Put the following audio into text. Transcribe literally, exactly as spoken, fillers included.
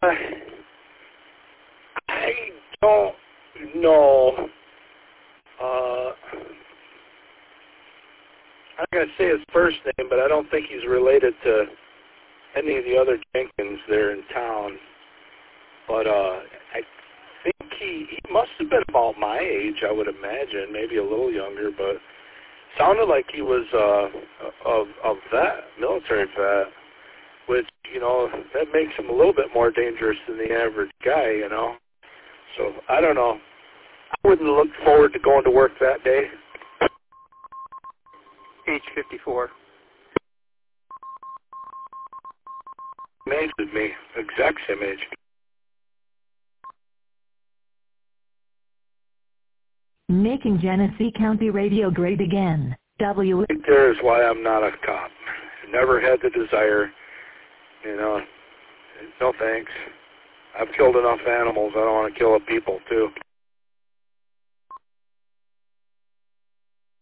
I don't know. Uh, I'm going to say his first name, but I don't think he's related to any of the other Jenkins there in town. But uh, I think he, he must have been about my age, I would imagine, maybe a little younger, but sounded like he was uh, of, of vet, military vet, which, you know, that makes him a little bit more dangerous than the average guy, you know. So, I don't know. I wouldn't look forward to going to work that day. Age fifty-four. Same age as me. Exact same age. Making Genesee County radio great again. W. Right there is why I'm not a cop. Never had the desire. You know, no thanks. I've killed enough animals. I don't want to kill people, too.